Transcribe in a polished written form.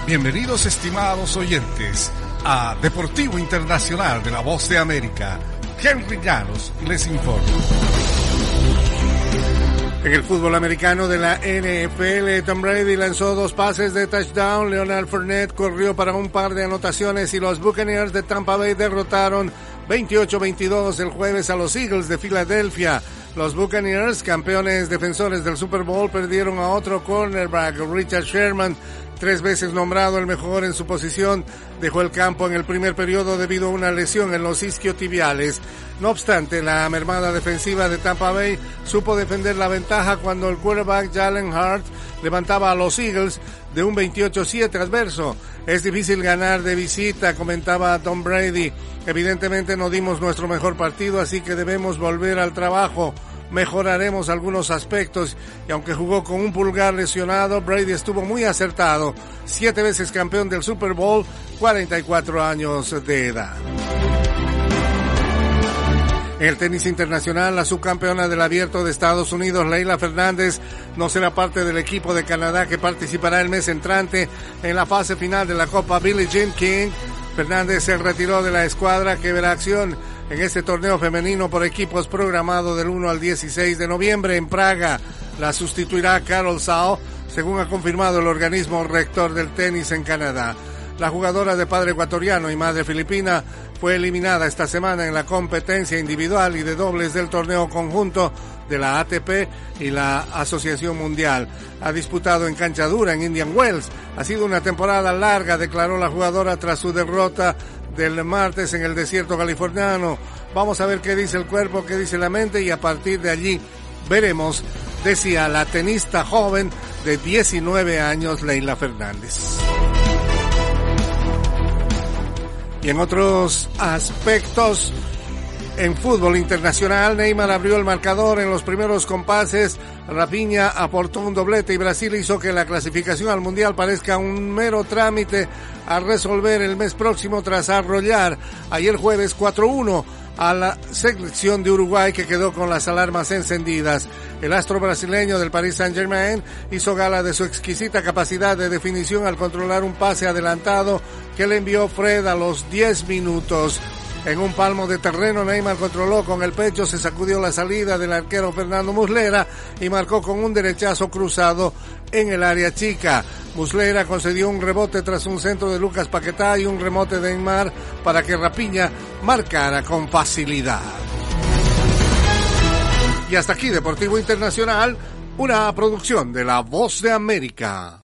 Bienvenidos, estimados oyentes, a Deportivo Internacional de la Voz de América. Henry Llanos les informa. En el fútbol americano de la NFL, Tom Brady lanzó 2 pases de touchdown, Leonard Fournette corrió para un par de anotaciones y los Buccaneers de Tampa Bay derrotaron 28-22 el jueves a los Eagles de Filadelfia. Los Buccaneers, campeones defensores del Super Bowl, perdieron a otro cornerback, Richard Sherman, 3 veces nombrado el mejor en su posición, dejó el campo en el primer periodo debido a una lesión en los isquiotibiales. No obstante, la mermada defensiva de Tampa Bay supo defender la ventaja cuando el quarterback Jalen Hurts levantaba a los Eagles de un 28-7 adverso. Es difícil ganar de visita, comentaba Tom Brady. Evidentemente no dimos nuestro mejor partido, así que debemos volver al trabajo. Mejoraremos algunos aspectos y aunque jugó con un pulgar lesionado, Brady estuvo muy acertado. 7 veces campeón del Super Bowl, 44 años de edad. En el tenis internacional, la subcampeona del Abierto de Estados Unidos, Leylah Fernández, no será parte del equipo de Canadá que participará el mes entrante en la fase final de la Copa Billie Jean King. Fernández se retiró de la escuadra que verá acción en este torneo femenino por equipos programado del 1 al 16 de noviembre en Praga. La sustituirá Carol Sao, según ha confirmado el organismo rector del tenis en Canadá. La jugadora de padre ecuatoriano y madre filipina fue eliminada esta semana en la competencia individual y de dobles del torneo conjunto de la ATP y la Asociación Mundial. Ha disputado en cancha dura en Indian Wells. Ha sido una temporada larga, declaró la jugadora tras su derrota del martes en el desierto californiano. Vamos a ver qué dice el cuerpo, qué dice la mente y a partir de allí veremos, decía la tenista joven de 19 años, Leylah Fernández. Y en otros aspectos, en fútbol internacional, Neymar abrió el marcador en los primeros compases, Rafinha aportó un doblete y Brasil hizo que la clasificación al Mundial parezca un mero trámite a resolver el mes próximo tras arrollar ayer jueves 4-1 a la selección de Uruguay que quedó con las alarmas encendidas. El astro brasileño del Paris Saint-Germain hizo gala de su exquisita capacidad de definición al controlar un pase adelantado que le envió Fred a los 10 minutos. En un palmo de terreno, Neymar controló con el pecho, se sacudió la salida del arquero Fernando Muslera y marcó con un derechazo cruzado en el área chica. Muslera concedió un rebote tras un centro de Lucas Paquetá y un remate de Neymar para que Rafinha marcara con facilidad. Y hasta aquí Deportivo Internacional, una producción de La Voz de América.